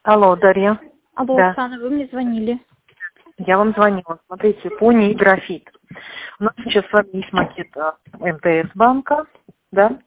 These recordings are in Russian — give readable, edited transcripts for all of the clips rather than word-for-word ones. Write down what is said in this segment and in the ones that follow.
Алло, Дарья. Алло, Да, Оксана, вы мне звонили. я вам звонила. Смотрите, по НИИ графит. У нас сейчас с вами есть макет МТС банка, да?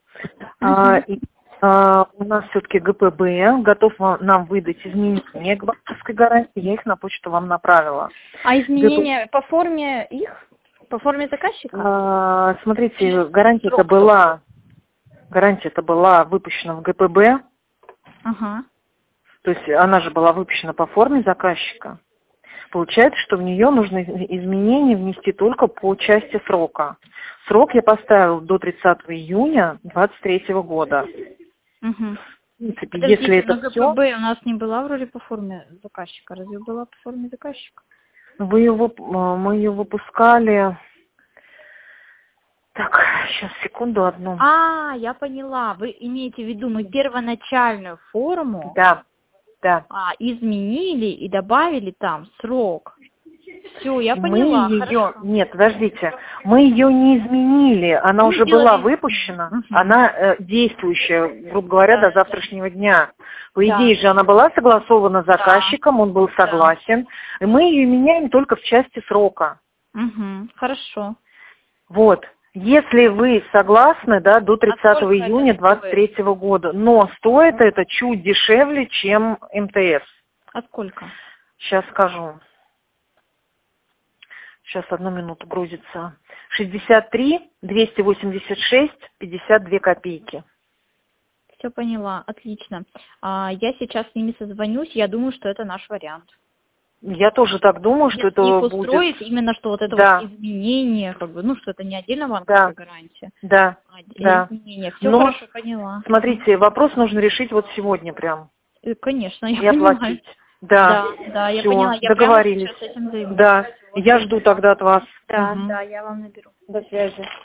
У нас все-таки ГПБ готов нам выдать изменения к банковской гарантии. Я их на почту вам направила. А изменения по форме их? По форме заказчика? Смотрите, гарантия-то была выпущена в ГПБ. Ага. То есть она же была выпущена по форме заказчика. Получается, что в нее нужно изменения внести только по части срока. Срок я поставил до 30 июня 2023 года. Угу. В принципе, Подождите, если это но все, ГПБ у нас не была вроде по форме заказчика. Разве была по форме заказчика? мы ее выпускали. Так, сейчас, секунду одну. Я поняла. Вы имеете в виду, мы первоначальную форму Да. изменили и добавили там срок. Все, я Мы поняла. ее... Хорошо. Нет, подождите. Мы ее не изменили. Она Не уже сделали была изменения. выпущена. Мгм. Она действующая, грубо говоря, Да, до завтрашнего дня. По да. идее же она была согласована с заказчиком, он был Да. согласен. И мы ее меняем только в части срока. Угу. Хорошо. Вот. Если вы согласны, да, до 30 сколько июня это стоит? 2023 года. Но стоит это чуть дешевле, чем МТС. А сколько? Сейчас скажу. Сейчас, одну минуту, грузится. 63 286 52 копейки. Все поняла, отлично. Я сейчас с ними созвонюсь, я думаю, что это наш вариант. Я тоже так думаю, что Если их это устроит, будет... именно что вот это Да, вот изменение, что это не отдельно банковская да, гарантия, да, а да. изменение. Все Но, хорошо, поняла. смотрите, вопрос нужно решить вот сегодня прям. Конечно, я И понимаю. оплатить. Да, Да, я все, поняла. Я прямо договорились. сейчас этим займусь. Да, я жду тогда от вас. Да, Мгм. я вам наберу. До связи.